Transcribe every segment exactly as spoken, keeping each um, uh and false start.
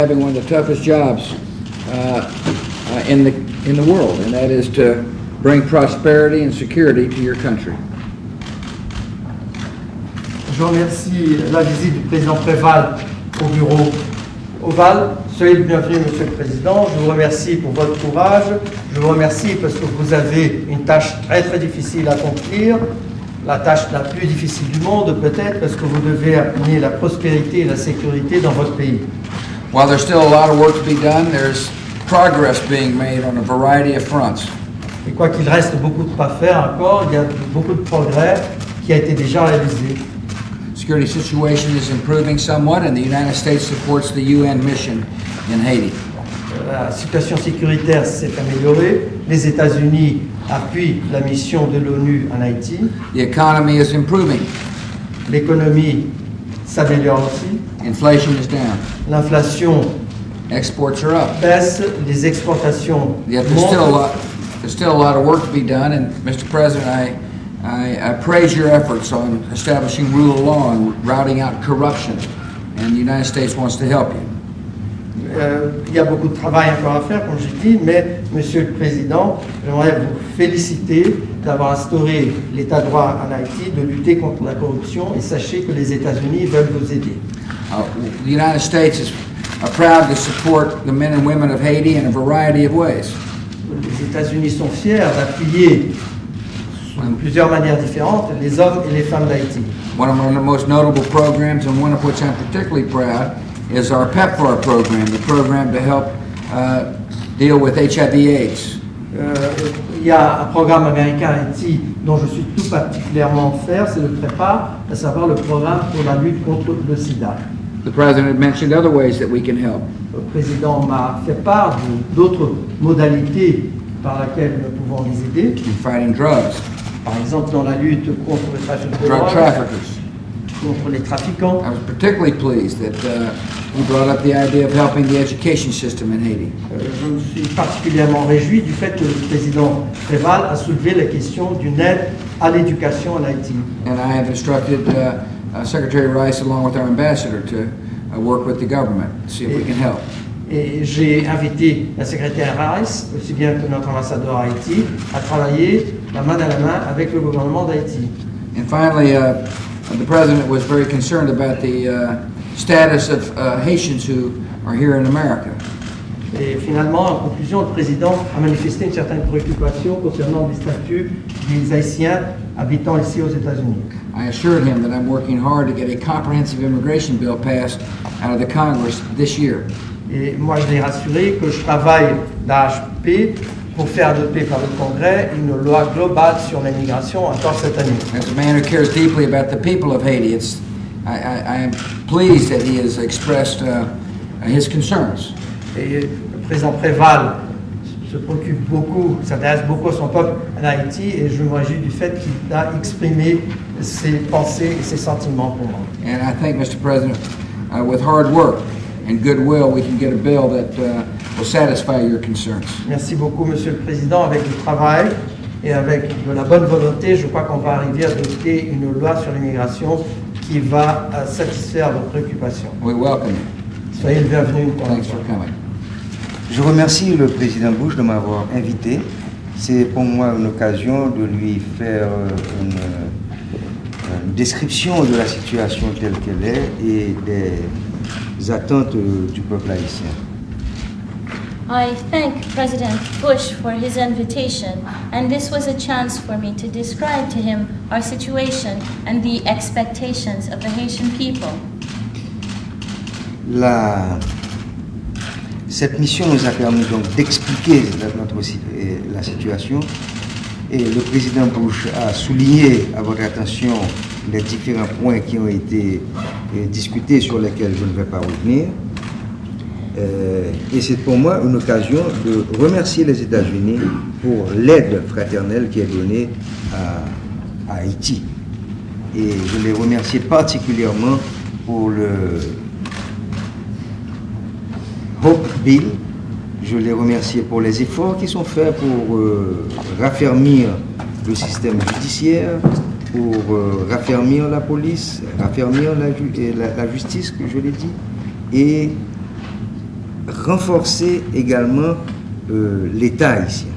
having one of the toughest jobs uh, uh, in the in the world, and that is to bring prosperity and security to your country. Je remercie la visite du président Préval au bureau Oval. Soyez le bienvenu, Monsieur le Président. Je vous remercie pour votre courage. Je vous remercie parce que vous avez une tâche très très difficile à accomplir, la tâche la plus difficile du monde peut-être, parce que vous devez amener la prospérité et la sécurité dans votre pays. While there's still a lot of work to be done, there's progress being made on a variety of fronts. Et quoi qu'il reste beaucoup de pas faire encore, il y a beaucoup de progrès qui a été déjà réalisé. Security situation is improving somewhat, and the United States supports the U N mission in Haiti. La situation sécuritaire s'est améliorée. Les États-Unis appuient la mission de l'ONU en Haïti. The economy is improving. L'économie s'améliore aussi. Inflation is down. L'inflation Exports are up. baisse, les exportations Yet there's still a montent. lot, there's still a lot of work to be done, and Mister President, I, I, I praise your efforts on establishing rule of law and routing out corruption, and the United States wants to help you. Euh, il y a beaucoup de travail encore à faire, comme j'ai dit, mais, Monsieur le Président, j'aimerais vous féliciter d'avoir instauré l'État de droit en Haïti, de lutter contre la corruption, et sachez que les États-Unis veulent vous aider. Uh, the United States is uh, proud to support the men and women of Haiti in a variety of ways. Les États-Unis sont fiers d'appuyer de plusieurs manières différentes les hommes et les femmes d'Haïti. One of the most notable programs, and one of which I'm particularly proud, is our PEPFAR program, the program to help uh, deal with H I V AIDS. Euh, il y a un programme américain à Haïti dont je suis tout particulièrement fier, c'est le PREPAR, à savoir le programme pour la lutte contre le sida. The President had mentioned other ways that we can help. Le président m'a fait part de- d'autres modalités par lesquelles nous pouvons les aider. In fighting drugs, Par exemple, dans la lutte contre le trafic de drug drogue, traffickers. contre les trafiquants. I was particularly pleased that uh, he brought up the idea of helping the education system in Haiti. Euh, je me suis particulièrement réjoui du fait que le président Préval a soulevé la question d'une aide à l'éducation en Haïti. And I have instructed uh, uh, Secretary Rice, along with our ambassador, to uh, work with the government, see if we can help. Et j'ai invité la secrétaire Rice, aussi bien que notre ambassadeur à Haïti, à travailler la main dans la main avec le gouvernement d'Haïti. And finally, uh, the President was very concerned about the uh, status of uh, Haitians who are here in America. Et finalement, en conclusion, le président a manifesté une certaine préoccupation concernant le statut des Haïtiens habitant ici aux États-Unis. I assured him that I'm working hard to get a comprehensive immigration bill passed out of the Congress this year. Et moi, je l'ai rassuré que je travaille d'A H P pour faire adopter par le Congrès une loi globale sur l'immigration encore cette année. As a man who cares deeply about the people of Haiti, it's, I, I, I am pleased that he has expressed uh, his concerns. Et le président Préval se préoccupe beaucoup, s'intéresse beaucoup à son peuple en Haïti, et je me réjouis du fait qu'il a exprimé ses pensées et ses sentiments pour moi. And I think, Mister President, uh, with hard work and goodwill, we can get a bill that uh, will satisfy your concerns. Merci beaucoup, Monsieur le Président. Avec le travail et avec de la bonne volonté, je crois qu'on va arriver à adopter une loi sur l'immigration qui va euh, satisfaire vos préoccupations. We welcome you. Soyez le bienvenu une fois Thanks for encore. coming. Je remercie le président Bush de m'avoir invité. C'est pour moi une occasion de lui faire une, une description de la situation telle qu'elle est et des attentes du peuple haïtien. I thank President Bush for his invitation, and this was a chance for me to describe to him our situation and the expectations of the Haitian people. La, cette mission nous a permis donc d'expliquer notre, la situation, et le président Bush a souligné à votre attention les différents points qui ont été euh, discutés, sur lesquels je ne vais pas revenir. Euh, et c'est pour moi une occasion de remercier les États-Unis pour l'aide fraternelle qui est donnée à, à Haïti. Et je les remercie particulièrement pour le Hope Bill. Je les remercie pour les efforts qui sont faits pour euh, raffermir le système judiciaire, pour euh, raffermir la police, raffermir la, ju la, la justice, que je l'ai dit, et renforcer également euh, l'État haïtien.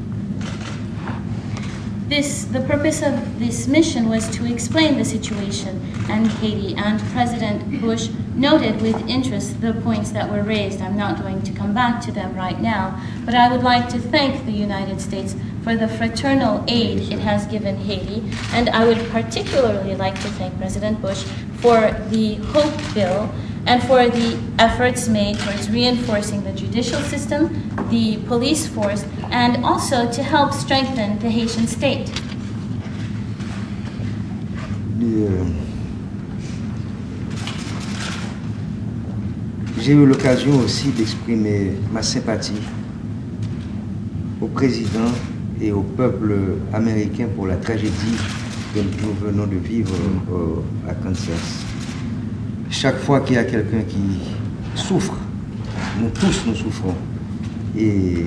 This, the purpose of this mission was to explain the situation in Haiti, and President Bush noted with interest the points that were raised. I'm not going to come back to them right now, but I would like to thank the United States for the fraternal aid it has given Haiti, and I would particularly like to thank President Bush for the HOPE bill and for the efforts made towards reinforcing the judicial system, the police force, and also to help strengthen the Haitian state. Euh, J'ai eu l'occasion aussi d'exprimer ma sympathie au président et au peuple américain pour la tragédie que nous venons de vivre euh, à Kansas. Chaque fois qu'il y a quelqu'un qui souffre, nous tous nous souffrons. Et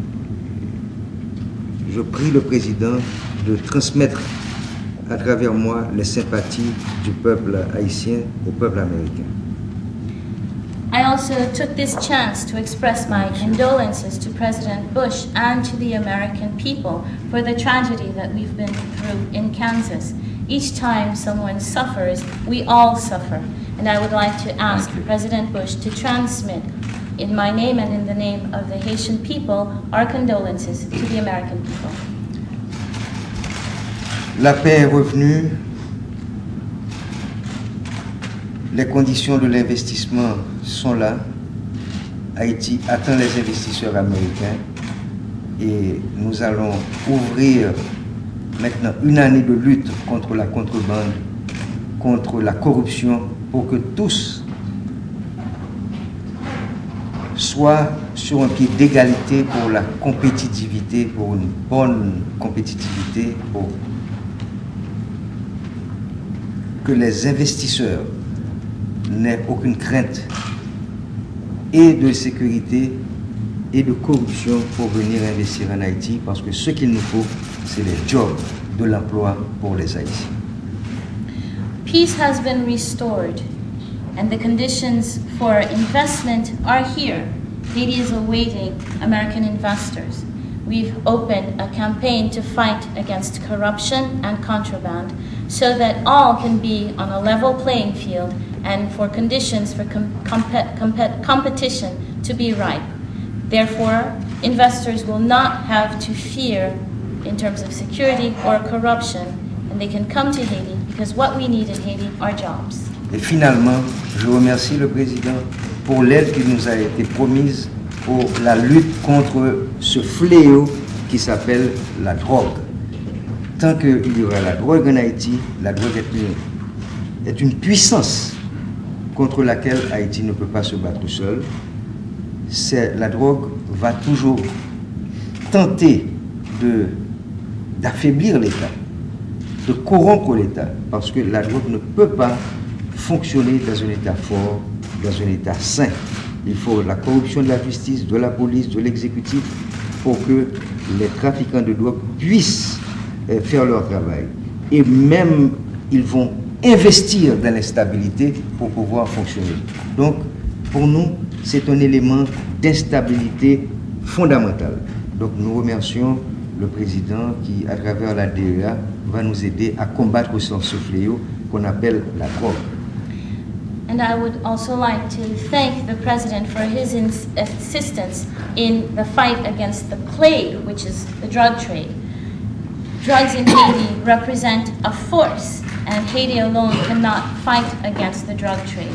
je prie le président de transmettre à travers moi les sympathies du peuple haïtien au peuple américain. I also took this chance to express my condolences to President Bush and to the American people for the tragedy that we've been through in Kansas. Each time someone suffers, we all suffer. And I would like to ask President Bush to transmit, in my name and in the name of the Haitian people, our condolences to the American people. La paix est revenue. Les conditions de l'investissement sont là. Haïti attend les investisseurs américains et nous allons ouvrir maintenant une année de lutte contre la contrebande, contre la corruption, pour que tous soient sur un pied d'égalité pour la compétitivité, pour une bonne compétitivité, pour que les investisseurs n'aient aucune crainte et de sécurité et de corruption pour venir investir en Haïti, parce que ce qu'il nous faut, c'est les jobs, de l'emploi pour les Haïtiens. Peace has been restored, and the conditions for investment are here. Haiti is awaiting American investors. We've opened a campaign to fight against corruption and contraband so that all can be on a level playing field and for conditions for com compet compet competition to be ripe. Therefore, investors will not have to fear in terms of security or corruption, and they can come to Haiti because what we need in Haiti are jobs. Et finalement, je remercie le président pour l'aide qui nous a été promise pour la lutte contre ce fléau qui s'appelle la drogue. Tant qu'il y aura la drogue en Haïti, la drogue est une, est une puissance contre laquelle Haïti ne peut pas se battre seul. C'est, la drogue va toujours tenter de, d'affaiblir l'État, de corrompre l'État, parce que la drogue ne peut pas fonctionner dans un État fort, dans un État sain. Il faut la corruption de la justice, de la police, de l'exécutif, pour que les trafiquants de drogue puissent euh, faire leur travail. Et même, ils vont investir dans l'instabilité pour pouvoir fonctionner. Donc, pour nous, c'est un élément d'instabilité fondamentale. Donc, nous remercions le président qui, à travers la D E A, va nous aider à combattre ce fléau qu'on appelle la drogue. And I would also like to thank the President for his ins assistance in the fight against the plague, which is the drug trade. Drugs in Haiti represent a force, and Haiti alone cannot fight against the drug trade.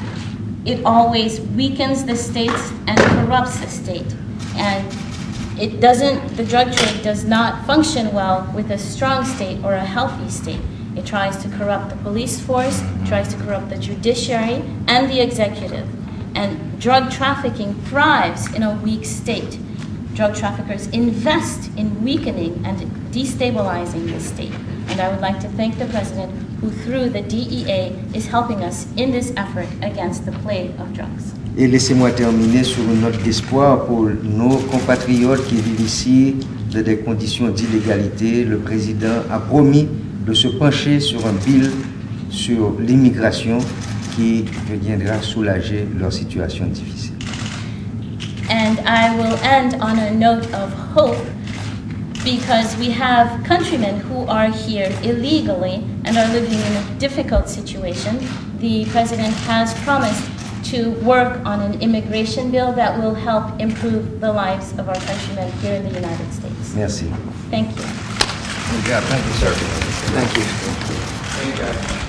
It always weakens the state and corrupts the state. And it doesn't, the drug trade does not function well with a strong state or a healthy state. It tries to corrupt the police force, tries to corrupt the judiciary and the executive. And drug trafficking thrives in a weak state. Drug traffickers invest in weakening and destabilizing the state. And I would like to thank the President who, through the D E A, is helping us in this effort against the plague of drugs. Et laissez-moi terminer sur une note d'espoir pour nos compatriotes qui vivent ici dans des conditions d'illégalité. Le président a promis de se pencher sur un bill sur l'immigration qui viendra soulager leur situation difficile. And I will end on a note of hope, because we have countrymen who are here illegally and are living in a difficult situation. The President has promised to work on an immigration bill that will help improve the lives of our countrymen here in the United States. Merci. Thank you. Good job. Thank you, sir. Thank you. Thank you, guys.